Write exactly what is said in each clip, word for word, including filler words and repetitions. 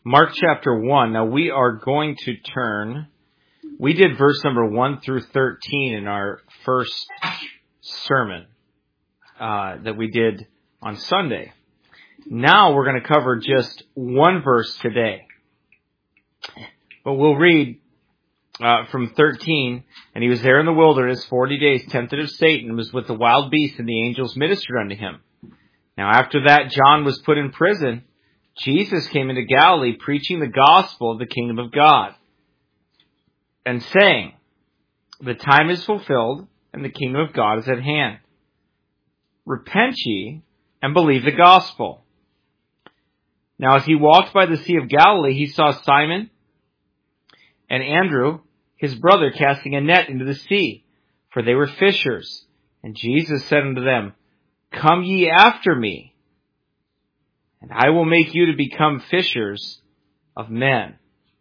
Mark chapter one. Now we are going to turn, we did verse number one through thirteen in our first sermon uh, that we did on Sunday. Now we're going to cover just one verse today. But we'll read uh, from thirteen. And he was there in the wilderness forty days, tempted of Satan, and was with the wild beasts, and the angels ministered unto him. Now after that, John was put in prison. Jesus came into Galilee, preaching the gospel of the kingdom of God, and saying, the time is fulfilled, and the kingdom of God is at hand. Repent ye, and believe the gospel. Now as he walked by the sea of Galilee, he saw Simon and Andrew, his brother, casting a net into the sea, for they were fishers. And Jesus said unto them, Come ye after me, and I will make you to become fishers of men.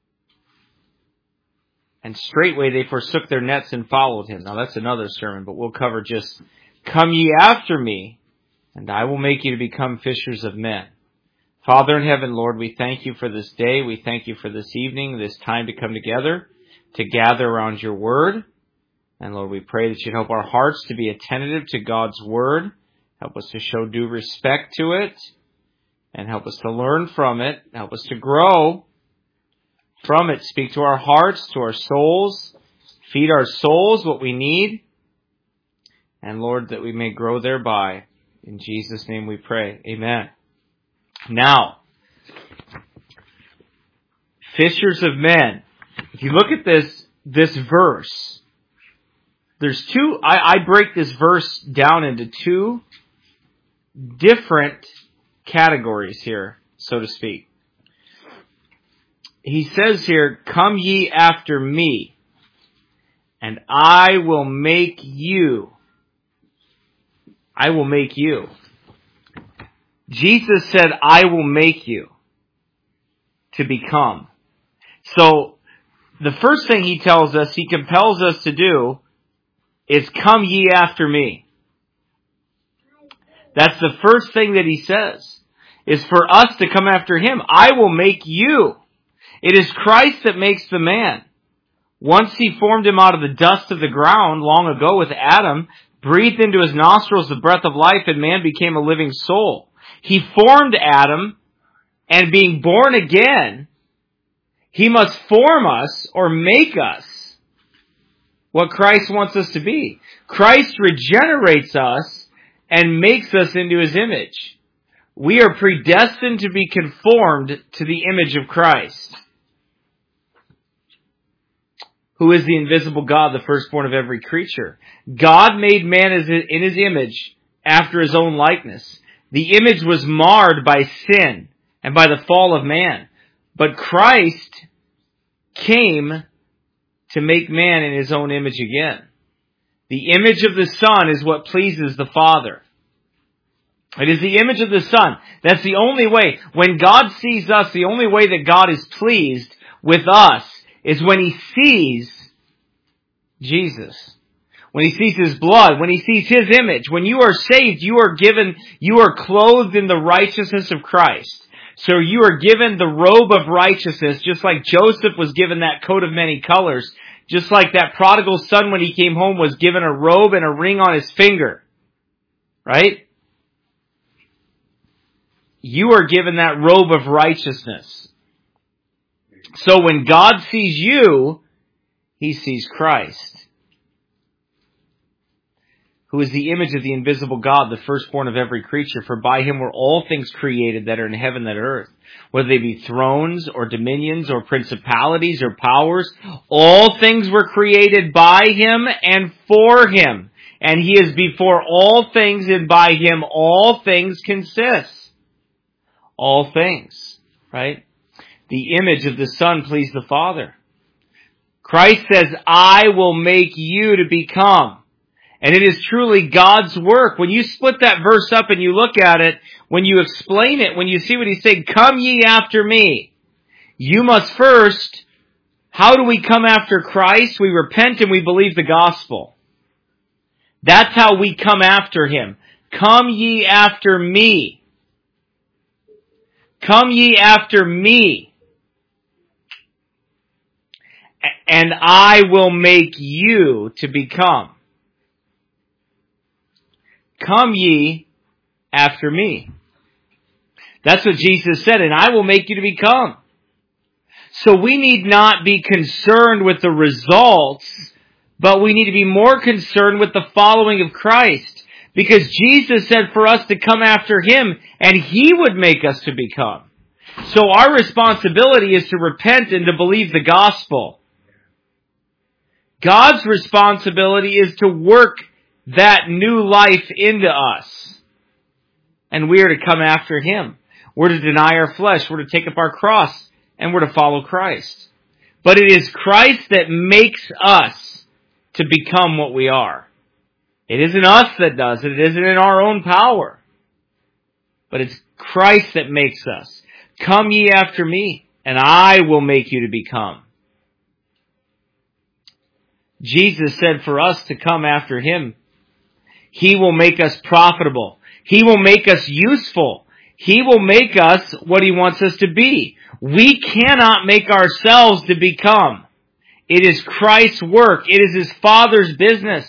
And straightway they forsook their nets and followed him. Now that's another sermon, but we'll cover just, Come ye after me, and I will make you to become fishers of men. Father in heaven, Lord, we thank you for this day. We thank you for this evening, this time to come together, to gather around your word. And Lord, we pray that you'd help our hearts to be attentive to God's word. Help us to show due respect to it. And help us to learn from it. Help us to grow from it. Speak to our hearts, to our souls. Feed our souls what we need. And Lord, that we may grow thereby. In Jesus' name we pray. Amen. Now, fishers of men. If you look at this, this verse, there's two, I, I break this verse down into two different categories here, so to speak. He says here, Come ye after me, and I will make you. I will make you. Jesus said, I will make you to become. So, the first thing he tells us, he compels us to do, is come ye after me. That's the first thing that he says, is for us to come after him. I will make you. It is Christ that makes the man. Once he formed him out of the dust of the ground long ago with Adam, breathed into his nostrils the breath of life, and man became a living soul. He formed Adam, and being born again, he must form us or make us what Christ wants us to be. Christ regenerates us and makes us into his image. We are predestined to be conformed to the image of Christ, who is the invisible God, the firstborn of every creature. God made man in his image after his own likeness. The image was marred by sin and by the fall of man. But Christ came to make man in his own image again. The image of the Son is what pleases the Father. It is the image of the Son. That's the only way. When God sees us, the only way that God is pleased with us is when he sees Jesus. When he sees his blood, when he sees his image. When you are saved, you are given, you are clothed in the righteousness of Christ. So you are given the robe of righteousness, just like Joseph was given that coat of many colors. Just like that prodigal son, when he came home, was given a robe and a ring on his finger. Right? You are given that robe of righteousness. So when God sees you, he sees Christ, who is the image of the invisible God, the firstborn of every creature. For by him were all things created that are in heaven and earth, whether they be thrones or dominions or principalities or powers. All things were created by him and for him. And he is before all things, and by him all things consist. All things, right? The image of the Son pleased the Father. Christ says, I will make you to become. And it is truly God's work. When you split that verse up and you look at it, when you explain it, when you see what he's saying, come ye after me, you must first, how do we come after Christ? We repent and we believe the gospel. That's how we come after him. Come ye after me. Come ye after me. and I will make you to become. Come ye after me. That's what Jesus said, and I will make you to become. So we need not be concerned with the results, but we need to be more concerned with the following of Christ. Because Jesus said for us to come after Him, and He would make us to become. So our responsibility is to repent and to believe the gospel. God's responsibility is to work that new life into us. And we are to come after Him. We're to deny our flesh. We're to take up our cross. And we're to follow Christ. But it is Christ that makes us to become what we are. It isn't us that does it. It isn't in our own power. But it's Christ that makes us. Come ye after me, and I will make you to become. Jesus said for us to come after Him. He will make us profitable. He will make us useful. He will make us what He wants us to be. We cannot make ourselves to become. It is Christ's work. It is His Father's business.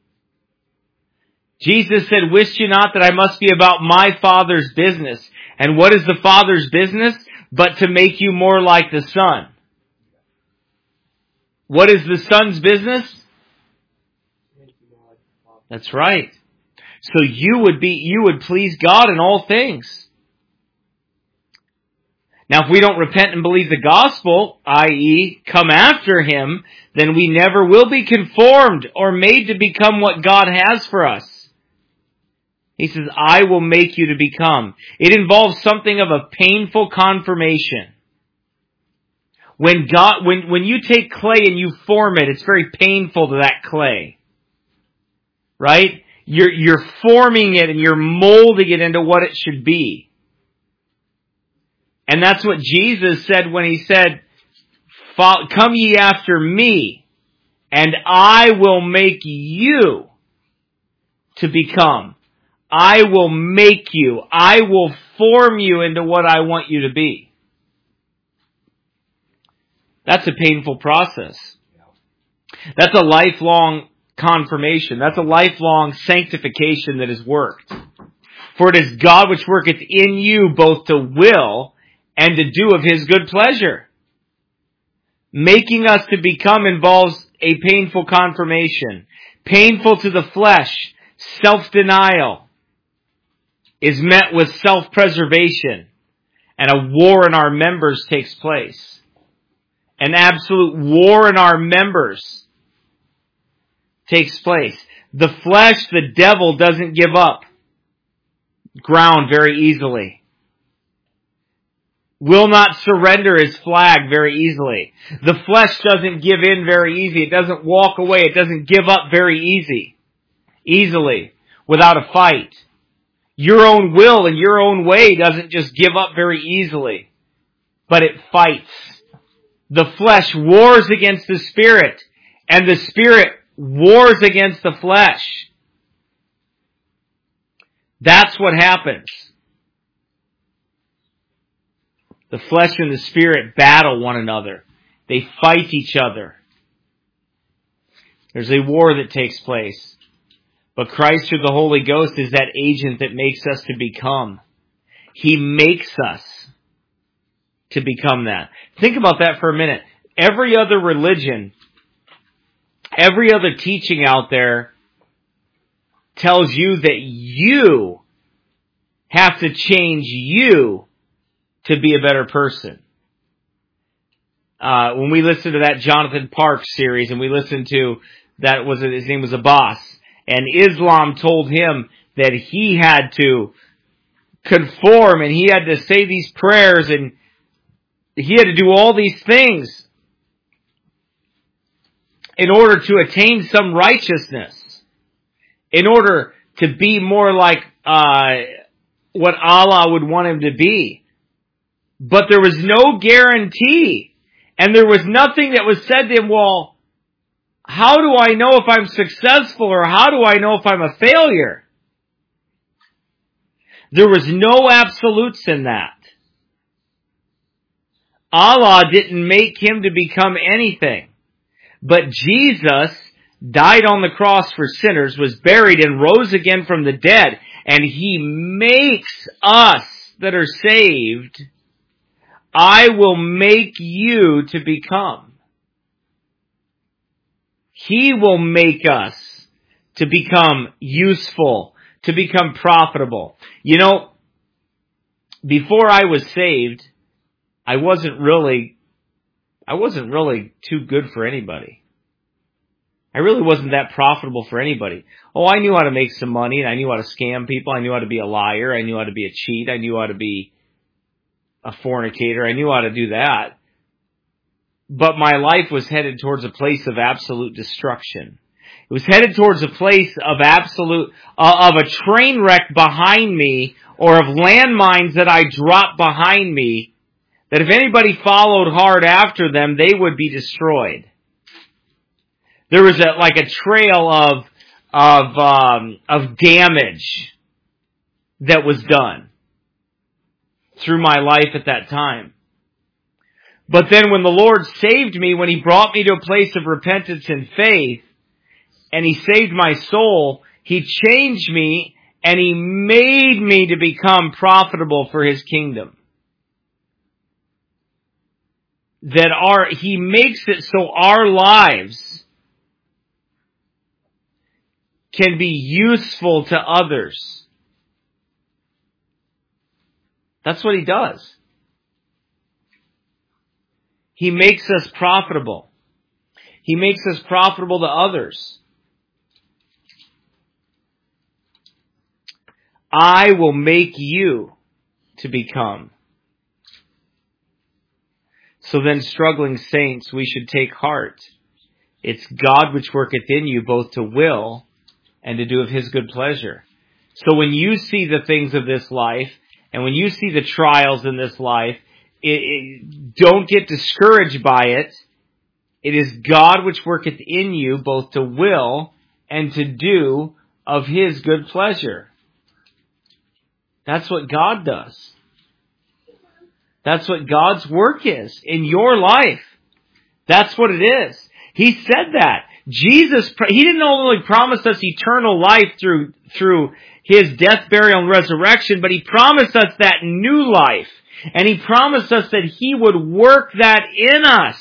Jesus said, "Wist you not that I must be about my Father's business?" And what is the Father's business? But to make you more like the Son. What is the Son's business? That's right. So you would be, you would please God in all things. Now, if we don't repent and believe the gospel, that is, come after Him, then we never will be conformed or made to become what God has for us. He says, I will make you to become. It involves something of a painful confirmation. When God, when, when you take clay and you form it, it's very painful to that clay. Right? You're, you're forming it and you're molding it into what it should be. And that's what Jesus said when He said, come ye after me, and I will make you to become. I will make you. I will form you into what I want you to be. That's a painful process. That's a lifelong confirmation. That's a lifelong sanctification that is worked. For it is God which worketh in you both to will and to do of His good pleasure. Making us to become involves a painful confirmation. Painful to the flesh, self-denial is met with self-preservation, and a war in our members takes place. An absolute war in our members takes place. The flesh, the devil, doesn't give up ground very easily. Will not surrender his flag very easily. The flesh doesn't give in very easy. It doesn't walk away. It doesn't give up very easy, easily, without a fight. Your own will and your own way doesn't just give up very easily, but it fights. The flesh wars against the spirit, and the spirit wars against the flesh. That's what happens. The flesh and the spirit battle one another. They fight each other. There's a war that takes place. But Christ through the Holy Ghost is that agent that makes us to become. He makes us to become that. Think about that for a minute. Every other religion, every other teaching out there tells you that you have to change you to be a better person. Uh, when we listened to that Jonathan Parks series, and we listened to that, was his name was Abbas, and Islam told him that he had to conform and he had to say these prayers and he had to do all these things in order to attain some righteousness, in order to be more like uh, what Allah would want him to be. But there was no guarantee, and there was nothing that was said to him, well, how do I know if I'm successful, or how do I know if I'm a failure? There was no absolutes in that. Allah didn't make him to become anything. But Jesus died on the cross for sinners, was buried, and rose again from the dead. And He makes us that are saved, I will make you to become. He will make us to become useful, to become profitable. You know, before I was saved, I wasn't really, I wasn't really too good for anybody. I really wasn't that profitable for anybody. Oh, I knew how to make some money, and I knew how to scam people. I knew how to be a liar. I knew how to be a cheat. I knew how to be a fornicator. I knew how to do that. But my life was headed towards a place of absolute destruction. It was headed towards a place of absolute, uh, of a train wreck behind me, or of landmines that I dropped behind me, that if anybody followed hard after them, they would be destroyed. There was a, like a trail of, of, um, of damage that was done through my life at that time. But then when the Lord saved me, when He brought me to a place of repentance and faith, and He saved my soul, He changed me, and He made me to become profitable for His kingdom. That our, He makes it so our lives can be useful to others. That's what He does. He makes us profitable. He makes us profitable to others. I will make you to become. So then, struggling saints, we should take heart. It's God which worketh in you both to will and to do of His good pleasure. So when you see the things of this life, and when you see the trials in this life, it, it, don't get discouraged by it. It is God which worketh in you both to will and to do of His good pleasure. That's what God does. That's what God's work is in your life. That's what it is. He said that. Jesus, He didn't only promise us eternal life through, through His death, burial, and resurrection, but He promised us that new life. And He promised us that He would work that in us.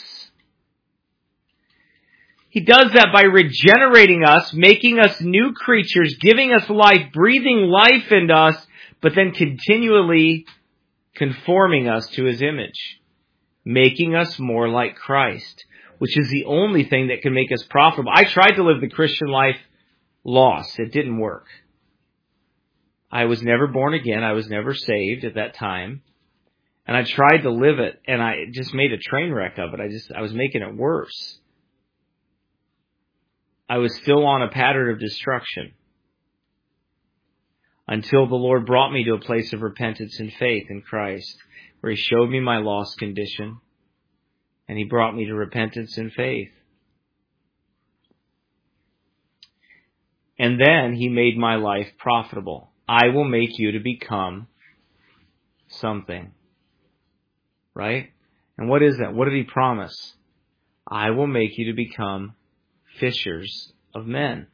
He does that by regenerating us, making us new creatures, giving us life, breathing life into us, but then continually conforming us to His image, making us more like Christ, which is the only thing that can make us profitable. I tried to live the Christian life lost. It didn't work. I was never born again. I was never saved at that time. And I tried to live it, and I just made a train wreck of it. I just, I was making it worse. I was still on a pattern of destruction until the Lord brought me to a place of repentance and faith in Christ, where He showed me my lost condition, and He brought me to repentance and faith. And then He made my life profitable. I will make you to become something. Right? And what is that? What did He promise? I will make you to become fishers of men.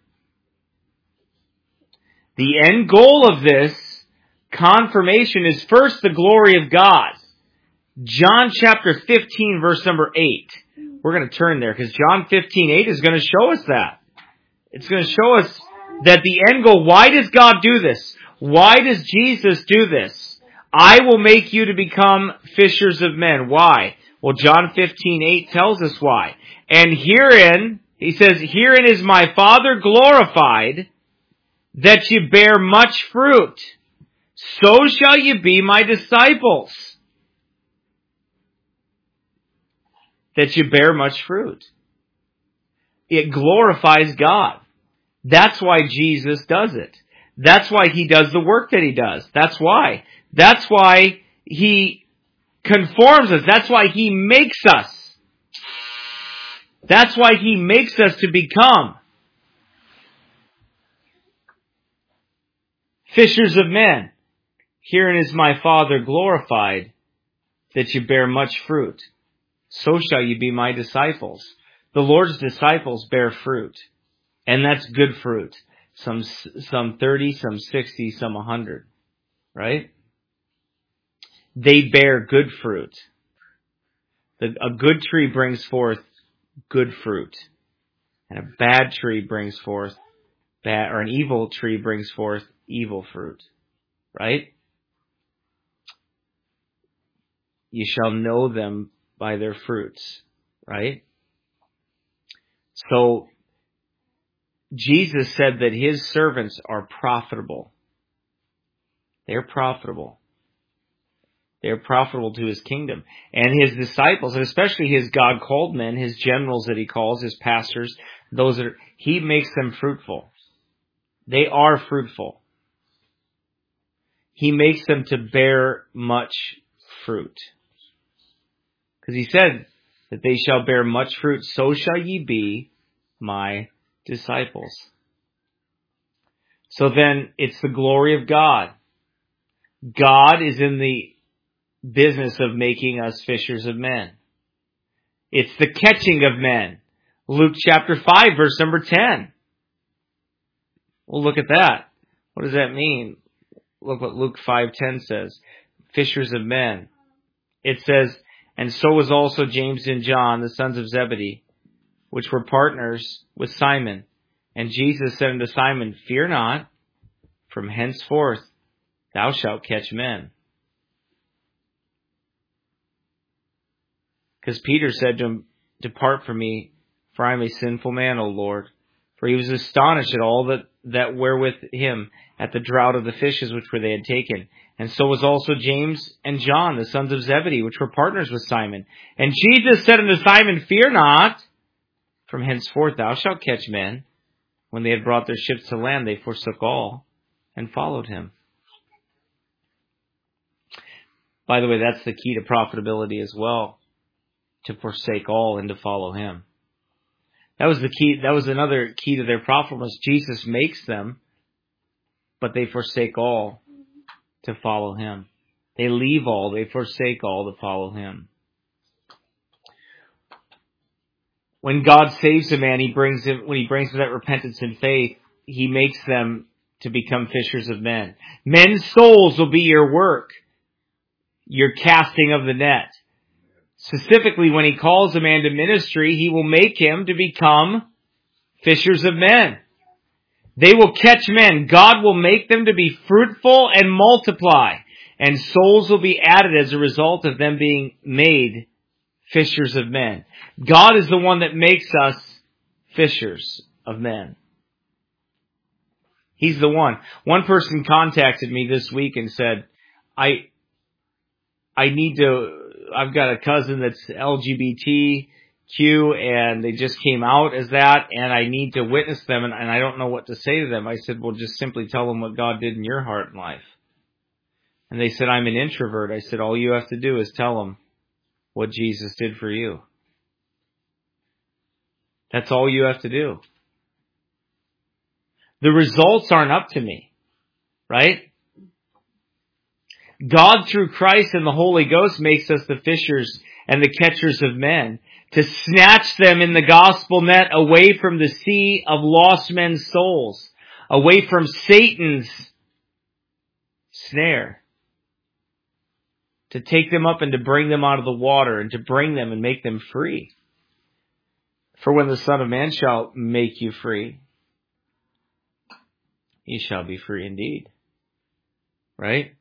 The end goal of this confirmation is first the glory of God. John chapter fifteen, verse number eight. We're going to turn there because John fifteen, eight is going to show us that. It's going to show us that the end goal, why does God do this? Why does Jesus do this? I will make you to become fishers of men. Why? Well, John fifteen, eight tells us why. And herein, He says, herein is my Father glorified, that you bear much fruit. So shall you be my disciples. That you bear much fruit. It glorifies God. That's why Jesus does it. That's why He does the work that He does. That's why. That's why He conforms us. That's why He makes us. That's why He makes us to become fishers of men. Herein is my Father glorified, that you bear much fruit. So shall you be my disciples. The Lord's disciples bear fruit, and that's good fruit. Some some thirty, some sixty, some one hundred, right? They bear good fruit. The, a good tree brings forth good fruit, and a bad tree brings forth bad, or an evil tree brings forth evil fruit, right? You shall know them by their fruits, right? So, Jesus said that his servants are profitable. They're profitable. They're profitable to his kingdom. And his disciples, and especially his God-called men, his generals that he calls, his pastors, those that are, he makes them fruitful. They are fruitful. He makes them to bear much fruit. Because he said that they shall bear much fruit, so shall ye be my disciples. So then, it's the glory of God. God is in the business of making us fishers of men. It's the catching of men. Luke chapter five, verse number ten. Well, look at that. What does that mean? Look what Luke five ten says. Fishers of men. It says, and so was also James and John, the sons of Zebedee, which were partners with Simon. And Jesus said unto Simon, fear not, from henceforth thou shalt catch men. Because Peter said to him, depart from me, for I am a sinful man, O Lord. For he was astonished at all that, that were with him at the draught of the fishes which were they had taken. And so was also James and John, the sons of Zebedee, which were partners with Simon. And Jesus said unto Simon, fear not, from henceforth thou shalt catch men. When they had brought their ships to land, they forsook all and followed him. By the way, that's the key to profitability as well. To forsake all and to follow him. That was the key. That was another key to their profitableness. Jesus makes them, but they forsake all to follow him. They leave all, they forsake all to follow him. When God saves a man, he brings him, when he brings them that repentance and faith, he makes them to become fishers of men. Men's souls will be your work, your casting of the net. Specifically, when he calls a man to ministry, he will make him to become fishers of men. They will catch men. God will make them to be fruitful and multiply. And souls will be added as a result of them being made fishers of men. God is the one that makes us fishers of men. He's the one. One person contacted me this week and said, I, I need to, I've got a cousin that's L G B T Q and they just came out as that and I need to witness them and, and I don't know what to say to them. I said, well, just simply tell them what God did in your heart and life. And they said, I'm an introvert. I said, all you have to do is tell them what Jesus did for you. That's all you have to do. The results aren't up to me, right? God, through Christ and the Holy Ghost, makes us the fishers and the catchers of men, to snatch them in the gospel net away from the sea of lost men's souls, away from Satan's snare, to take them up and to bring them out of the water and to bring them and make them free. For when the Son of Man shall make you free, you shall be free indeed. Right?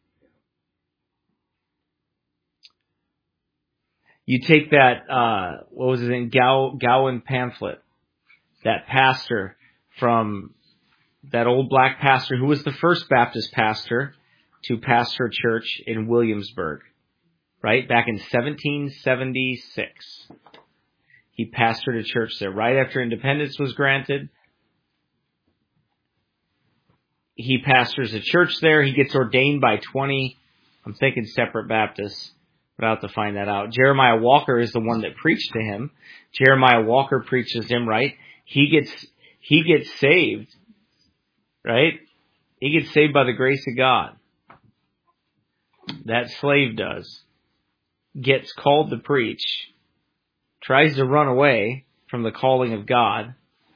You take that, uh, what was it in Gow, Gowan pamphlet, that pastor from, that old black pastor who was the first Baptist pastor to pastor a church in Williamsburg, right? Back in seventeen seventy-six. He pastored a church there right after independence was granted. He pastors a church there. He gets ordained by twenty, I'm thinking separate Baptists. But I'll have to find that out. Jeremiah Walker is the one that preached to him. Jeremiah Walker preaches him, right? He gets, he gets saved, right? He gets saved by the grace of God. That slave does. Gets called to preach. Tries to run away. from the calling of God.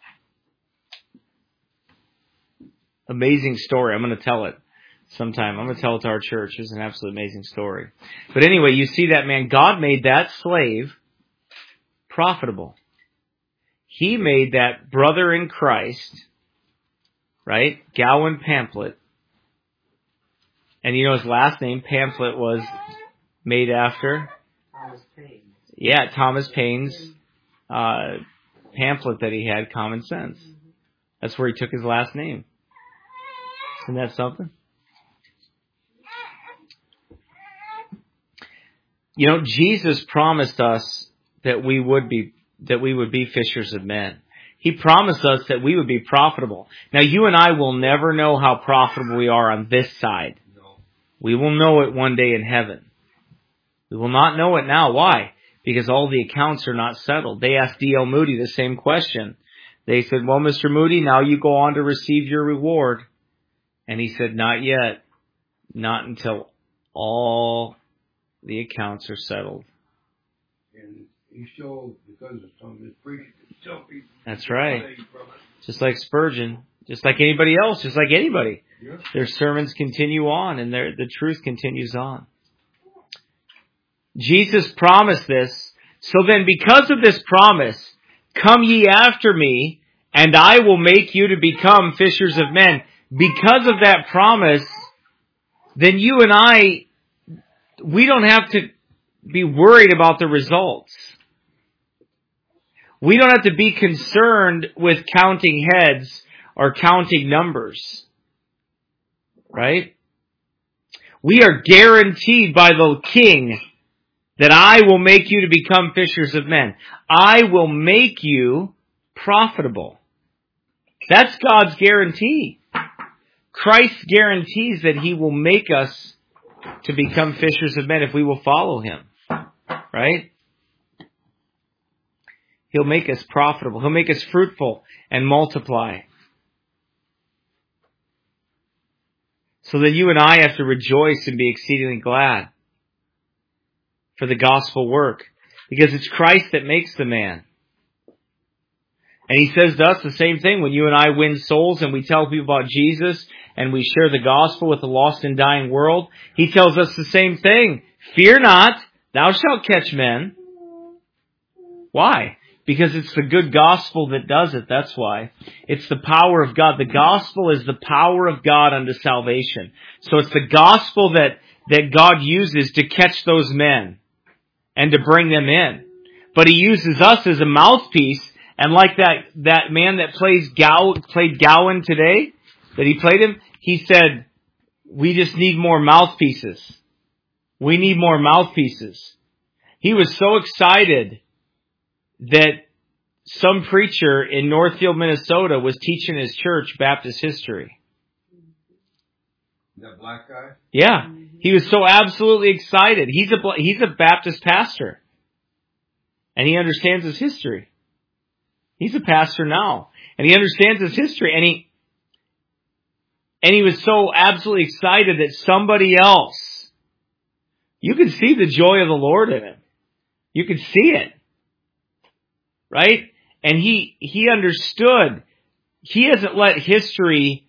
Amazing story. I'm going to tell it sometime. I'm going to tell it to our church. It's an absolutely amazing story. But anyway, you see that, man, God made that slave profitable. He made that brother in Christ, right? Gowan Pamphlet. And you know his last name, Pamphlet, was made after? Thomas Paine. Yeah, Thomas Paine's uh, pamphlet that he had, Common Sense. That's where he took his last name. Isn't that something? You know, Jesus promised us that we would be that we would be fishers of men. He promised us that we would be profitable. Now, you and I will never know how profitable we are on this side. No. We will know it one day in heaven. We will not know it now. Why? Because all the accounts are not settled. They asked D L Moody the same question. They said, well, Mister Moody, now you go on to receive your reward. And he said, not yet. Not until all the accounts are settled. And he still, because of some of his preaching, still people. That's right. Just like Spurgeon, just like anybody else, just like anybody. Yeah. Their sermons continue on and their, the truth continues on. Jesus promised this. So then because of this promise, come ye after me, and I will make you to become fishers of men. Because of that promise, then you and I, we don't have to be worried about the results. We don't have to be concerned with counting heads or counting numbers. Right? We are guaranteed by the King that I will make you to become fishers of men. I will make you profitable. That's God's guarantee. Christ guarantees that He will make us to become fishers of men if we will follow Him. Right? He'll make us profitable. He'll make us fruitful and multiply. So that you and I have to rejoice and be exceedingly glad for the gospel work. Because it's Christ that makes the man. And He says to us the same thing when you and I win souls and we tell people about Jesus and we share the gospel with the lost and dying world. He tells us the same thing. Fear not, thou shalt catch men. Why? Because it's the good gospel that does it. That's why. It's the power of God. The gospel is the power of God unto salvation. So it's the gospel that, that God uses to catch those men and to bring them in. But He uses us as a mouthpiece. And like that, that man that plays Gow, played Gowan today, that he played him, he said, we just need more mouthpieces. We need more mouthpieces. He was so excited that some preacher in Northfield, Minnesota was teaching his church Baptist history. That black guy? Yeah. He was so absolutely excited. He's a, he's a Baptist pastor. And he understands his history. He's a pastor now. And he understands his history. And he, and he was so absolutely excited that somebody else, you can see the joy of the Lord in him. You can see it. Right? And he, he understood. He hasn't let history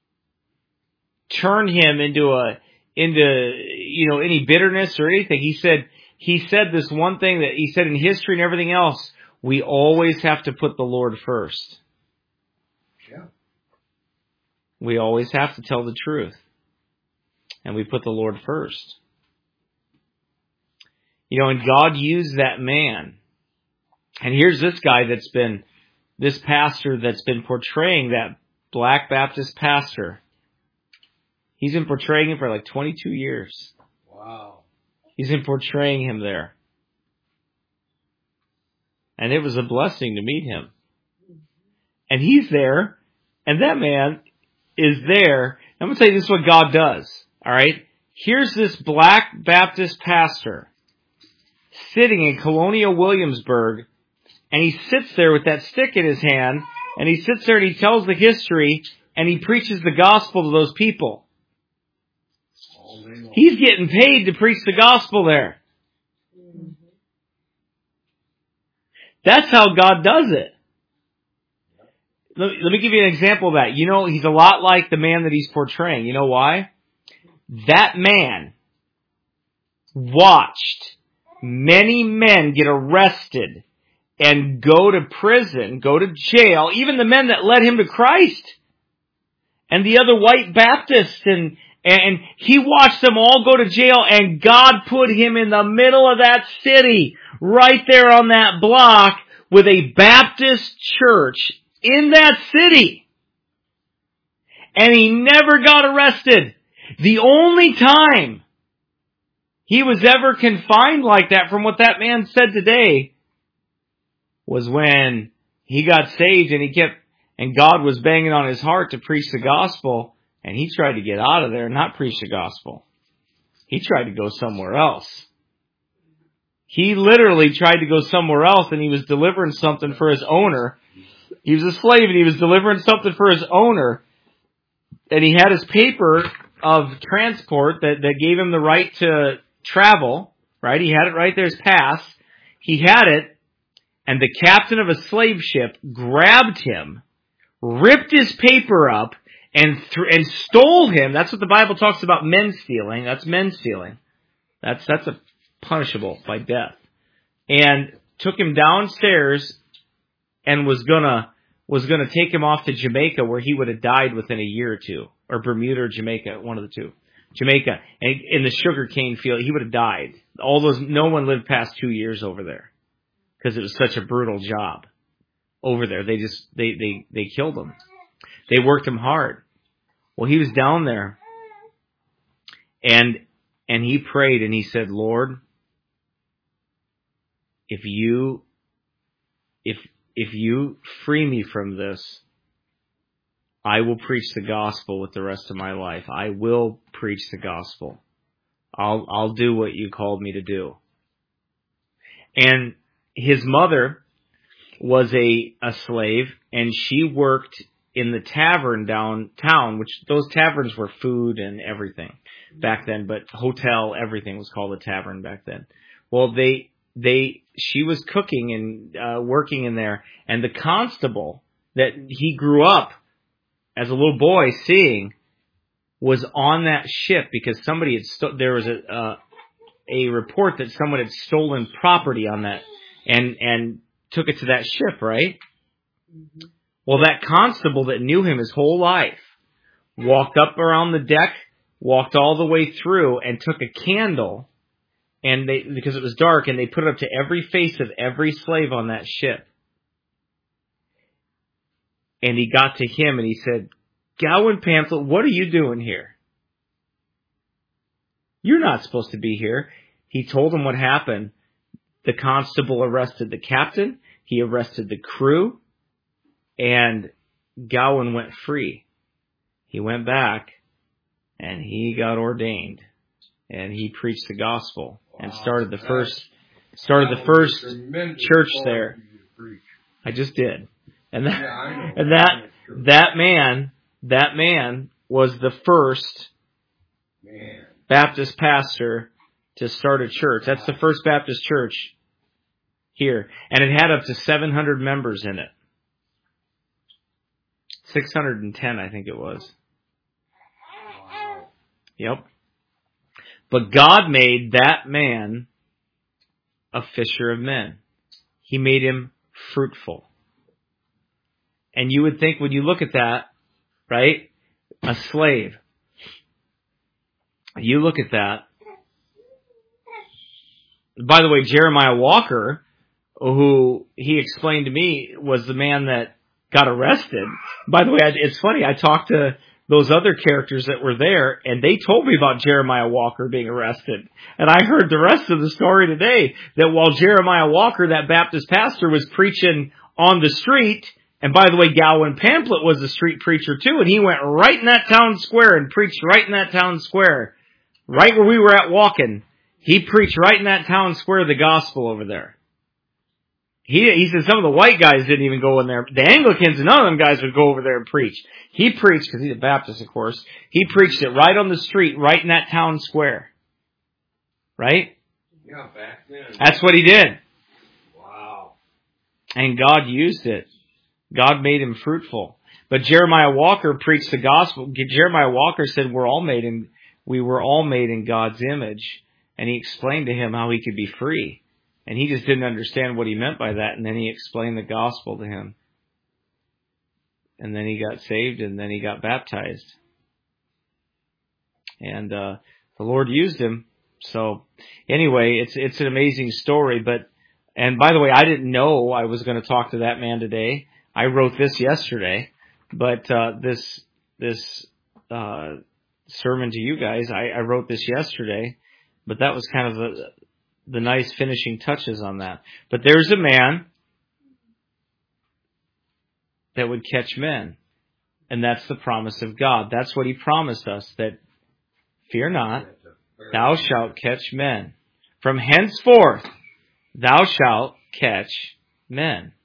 turn him into a, into, you know, any bitterness or anything. He said, he said this one thing that he said in history and everything else, we always have to put the Lord first. Yeah. We always have to tell the truth. And we put the Lord first. You know, and God used that man. And here's this guy that's been, this pastor that's been portraying that black Baptist pastor. He's been portraying him for like twenty-two years. Wow. He's been portraying him there. And it was a blessing to meet him. And he's there, and that man is there. I'm going to tell you this is what God does. All right? Here's this black Baptist pastor sitting in Colonial Williamsburg, and he sits there with that stick in his hand, and he sits there and he tells the history, and he preaches the gospel to those people. He's getting paid to preach the gospel there. That's how God does it. Let, let me give you an example of that. You know, he's a lot like the man that he's portraying. You know why? That man watched many men get arrested and go to prison, go to jail, even the men that led him to Christ. And the other white Baptists, and, and he watched them all go to jail, and God put him in the middle of that city, right there on that block, with a Baptist church in that city. And he never got arrested. The only time he was ever confined like that, from what that man said today, was when he got saved and he kept, and God was banging on his heart to preach the gospel, and he tried to get out of there and not preach the gospel. He tried to go somewhere else. He literally tried to go somewhere else, and he was delivering something for his owner. He was a slave, and he was delivering something for his owner. And he had his paper of transport that, that gave him the right to travel, right? He had it right there, his pass. He had it, and the captain of a slave ship grabbed him, ripped his paper up, and th- and stole him. That's what the Bible talks about, men stealing. That's men stealing. That's that's a punishable by death. And took him downstairs and was gonna was gonna take him off to Jamaica, where he would have died within a year or two, or Bermuda or Jamaica, one of the two. Jamaica, and in the sugarcane field, he would have died. All those, no one lived past two years over there because it was such a brutal job over there. They just they they they killed him. They worked him hard. Well, he was down there, and and he prayed and he said, Lord, if you if if you free me from this, I will preach the gospel with the rest of my life. I will preach the gospel. I'll I'll do what you called me to do. And his mother was a a slave, and she worked in the tavern downtown, which those taverns were food and everything back then, but hotel, everything was called a tavern back then. Well, they they she was cooking and uh, working in there, and the constable that he grew up as a little boy seeing was on that ship because somebody had sto- there was a uh, a report that someone had stolen property on that and and took it to that ship, right? Mm-hmm. Well, that constable that knew him his whole life walked up around the deck, walked all the way through, and took a candle, and they because it was dark, and they put it up to every face of every slave on that ship. And he got to him and he said, Gowan Pamphlet, what are you doing here? You're not supposed to be here. He told him what happened. The constable arrested the captain. He arrested the crew. And Gowan went free. He went back and he got ordained. And he preached the gospel and wow, started the first started the first church there. I just did. And that, yeah, and that, that man, that man was the first man. Baptist pastor to start a church. That's the first Baptist church here. And it had up to seven hundred members in it. six hundred ten, I think it was. Yep. But God made that man a fisher of men. He made him fruitful. And you would think when you look at that, right, a slave, you look at that. By the way, Jeremiah Walker, who he explained to me was the man that got arrested. By the way, it's funny, I talked to those other characters that were there, and they told me about Jeremiah Walker being arrested. And I heard the rest of the story today, that while Jeremiah Walker, that Baptist pastor, was preaching on the street, and by the way, Gowan Pamphlet was a street preacher too, and he went right in that town square and preached right in that town square. Right where we were at walking. He preached right in that town square the gospel over there. He he said some of the white guys didn't even go in there. The Anglicans and none of them guys would go over there and preach. He preached, because he's a Baptist, of course, he preached it right on the street, right in that town square. Right? Yeah, back then. That's what he did. Wow. And God used it. God made him fruitful. But Jeremiah Walker preached the gospel. Jeremiah Walker said we're all made in, we were all made in God's image. And he explained to him how he could be free. And he just didn't understand what he meant by that. And then he explained the gospel to him. And then he got saved, and then he got baptized. And uh, the Lord used him. So anyway, it's it's an amazing story. But and by the way, I didn't know I was going to talk to that man today. I wrote this yesterday, but uh, this this uh, sermon to you guys, I, I wrote this yesterday. But that was kind of the the nice finishing touches on that. But there's a man that would catch men. And that's the promise of God. That's what he promised us, that fear not, thou shalt catch men. From henceforth, thou shalt catch men.